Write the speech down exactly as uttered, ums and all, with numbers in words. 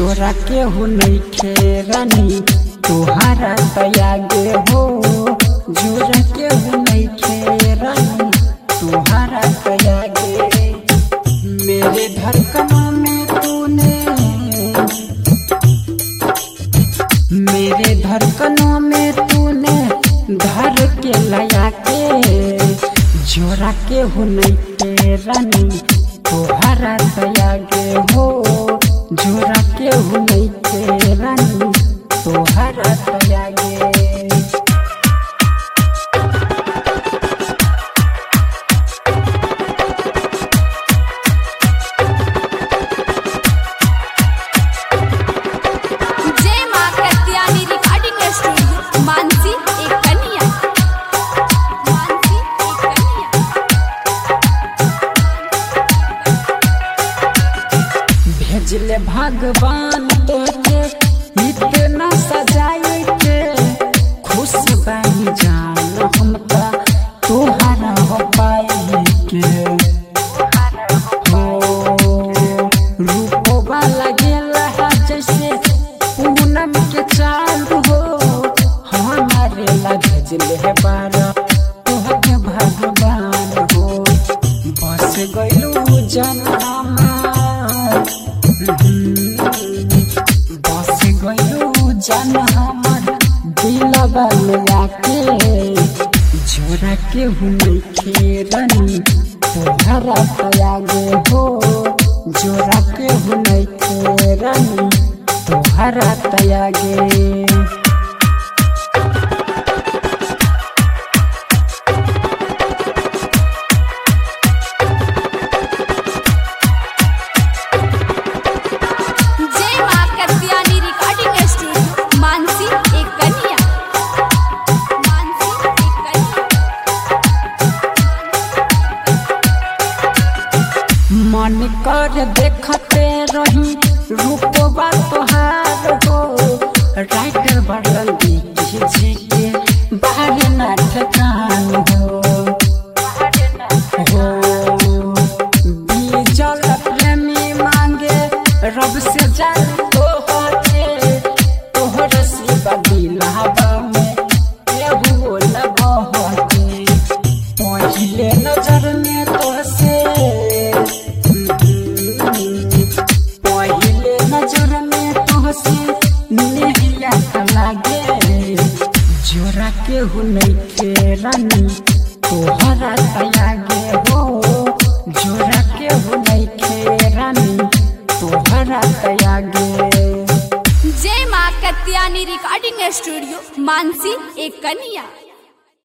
जोरा के हो नहीं खेरानी तुहारा तयागे हो। जोरा के हो नहीं खेरानी तुहारा तयागे। मेरे धड़कनों में तूने मेरे धड़कनों में तूने धर के लया के। जोरा के हो नहीं खेरानी तुहारा तयागे हो। जोरा के हो नहीं खेरानी तुहारा तयागे। जय मां कत्यानी रिकॉर्डिंग स्टूडियो मानसी एक कन्या। मानसी एक कन्या। भेजले भगवान तोके इतना सजाए के। खुश बनी जान हम तुहारा हो पाए के। हो रूपवा लगेला जैसे पूनम के चांद हो। हमारे ला भेजले है बारा तोहके भगवान हो। बस गइलू जनमा बस गइलू जन हमर दिलवा में आके। जोरा के हो नहीं खेरानी तुहारा तयागे हो। जोरा के हो नहीं खेरानी तुहारा तयागे। जय मां कत्यानी रिकॉर्डिंग स्टूडियो मानसी एक कन्या। मानसी एक कन्या। मन कर देखते रही रूपवा तोहार हो। राइटर बदल जी के बाहर ना ठकान हो। हो बीजल प्रेमी मांगे रब से जान तो होते। तोहर सिवा दिलवा में केहू न बहते। पहिले नजर में तोसे पहिले नजर में तोसे नेहिया लागे। जोरा के हो नहीं खेरानी तुहारा तयागे हो। जोरा के हो नहीं खेरानी तुहारा तयागे। जय मां कत्यानी रिकॉर्डिंग स्टूडियो मानसी एक कन्या।